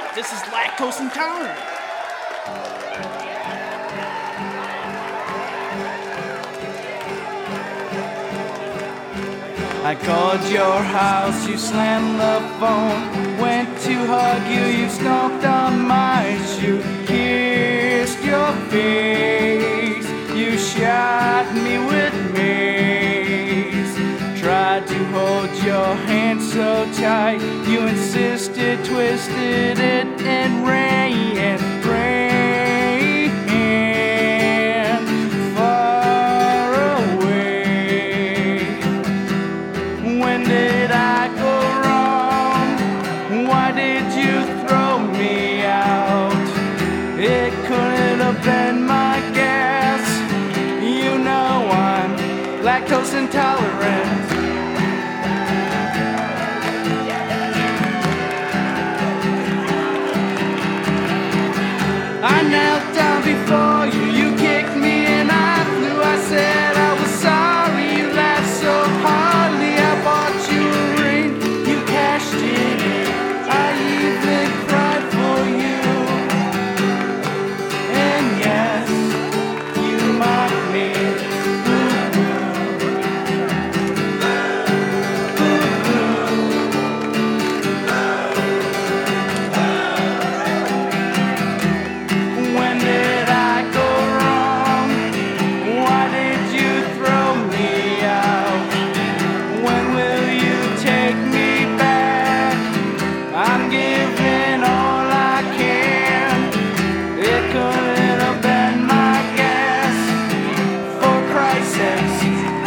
This is lactose intolerant. I called your house, you slammed the phone. Went to hug you, you stomped on my shoe. Kissed your face, you shot me with mace. Tried to hold your hand so tight, you insisted, twisted it and ran, far away. When did I go wrong? Why did you throw me out? It couldn't have been my guess. You know I'm lactose intolerant. I knelt down before you, you kicked me and I flew. I said I was sorry, you laughed so hardly. I bought you a ring, you cashed it in. I even cried for you. And yes, you mocked me. When did I go wrong? Why did you throw me out? When will you take me back? I'm giving all I can. It couldn't have been my guess. For Christ's sake,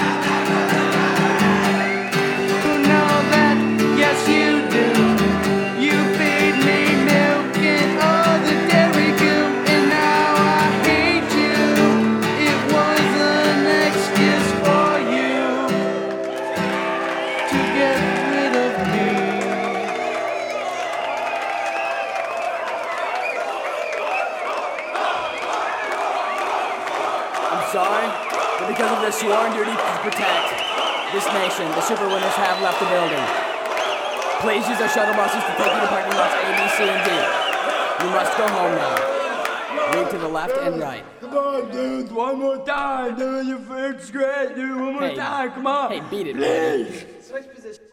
you know that, yes you do. You feed me milk and all the dairy goo, and now I hate you. It was an excuse for you to get rid of me. I'm sorry, but because of their sworn duty to protect this nation, the super winners have left the building. Please use our shuttle buses to take you to parking lots A, B, C, and D. You must go home now. Move to the left and right. Come on, dude, one more time. Dude, your first grade, dude, one more time. Come on. Hey, beat it, man. Please. Switch positions.